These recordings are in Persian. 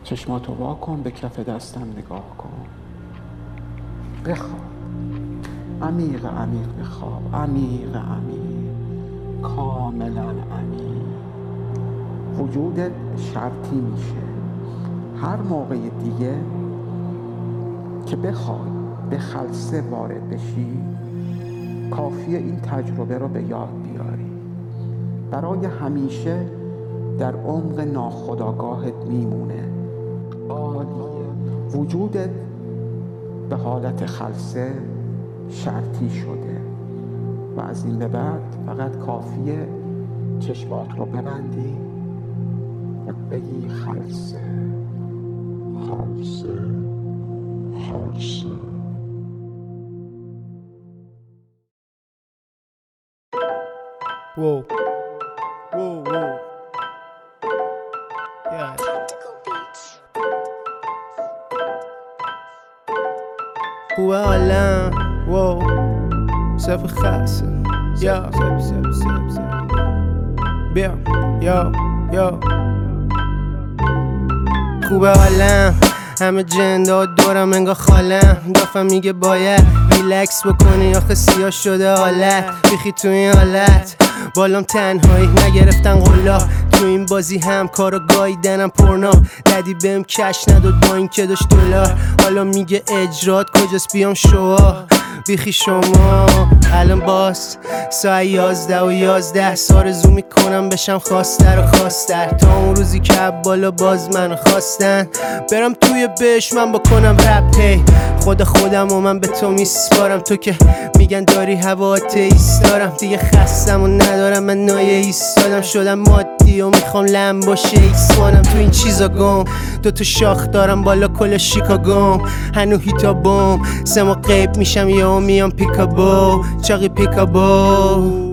چشماتو وا کن، به کف دستم نگاه کن. بخواب، عمیق عمیق بخواب، عمیق عمیق، کاملا عمیق. وجودت شرطی میشه هر موقع دیگه که بخوای به خلسه وارد بشی، کافیه این تجربه رو به یاد بیاری. برای همیشه در عمق ناخودآگاهت میمونه. عالیه. وجودت به حالت خلسه شرطی شده و از این به بعد فقط کافیه چشمات رو ببندی و بگی خلسه، خلسه، خلسه. Whoa, whoa, whoa. Yeah. خوبه عالم واو صف خاصه یا بیا یا خوبه عالم همه جندا دورم انگار خالم دافم میگه باید ریلکس بکنی آخه سیاه شده حالت بیخی تو این حالت بالام تنهایی نگرفتن قلا تو این بازی هم کارو گاییدنم پرنا ددی بهم کش نداد با این که داشت دلار حالا میگه اجرات کجاست بیام شوا بیخی شما الان باز ساعت 11 آرزو میکنم بشم خواستر و خواستر تا اون روزی که بالا باز منو خواستن برم توی بشمن بکنم رپ هی خودم و من به تو میسپارم تو که میگن داری هوا ایستارم دیگه خستم و ندارم من نایه ایستادم شدم مادی و میخوام لمباشه ایسمانم تو این چیزا گم دوتا شاخ دارم بالا کل شیکاگوم هنو هیتا بوم سما قیب میشم یا میام پیکابو چاقی پیکابو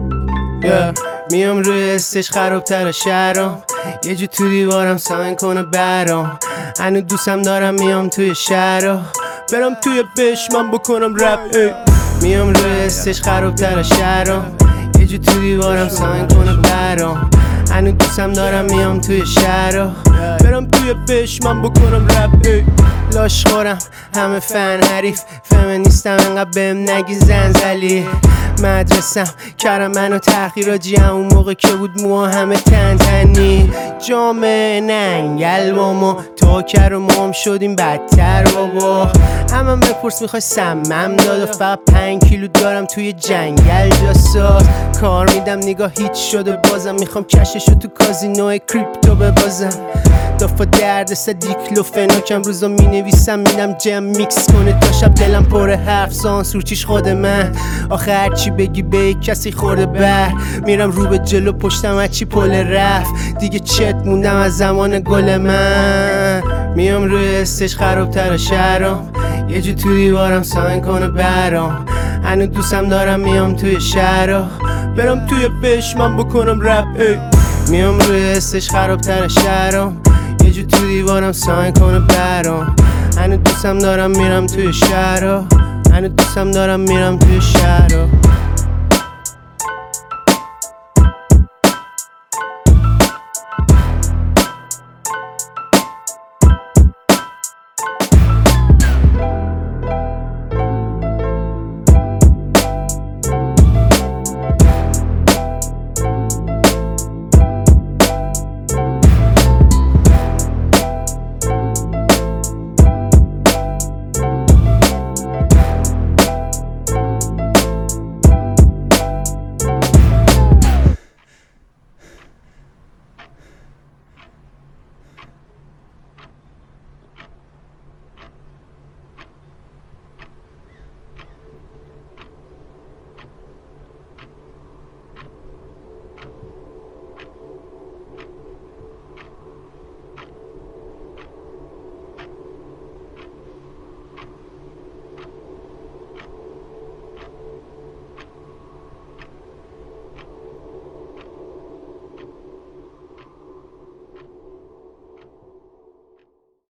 میام روی استش خرابتر شهرام یه جو تو دیوارم ساین کنه برام هنو دوستم دارم میام توی شهرام برم توی بشمن بکنم رپ میام روی استش خرابتر شهرام یه جو تو دیوارم ساین کنه برام هنو دوستم دارم میام توی شهرام برم توی بشمن بکنم رپ لاشخورم همه فن حریف فمینیستم انقدر بهم نگی زنزلی مدرسم کردم منو تحقیراجی همون موقع که بود موها همه تنی جامعه ننگل با ما تا کر و مام شدیم بدتر بابا همه بپرس میخوای سمم داد و فقط 5 کیلو دارم توی جنگل جاساز کار میدم نگاه هیچ شده بازم میخوام کششو تو کازینو کریپتو ببازم دافا درد دیکلوفناکم روزا مینویسم میدم جم میکس کنه تا شب دلم پر حرف سانسورچیش خود من آخه هرچی بگی به کسی خورده بر میرم رو به جلو پشتم هرچی پل رفت دیگه چت موندم از زمان گل من میام روی استش خرابتر شهرام یه جو تو دیوارم ساین کنه برام هنو دوستم دارم میام توی شهرام برم توی بشمن بکنم رپ میام روی استش خرابتر شهرام یه جو تو دیوارم ساین کنه برام هنو دوستم دارم میرم توی شهرام هنو دوستم دارم میرم توی شهرام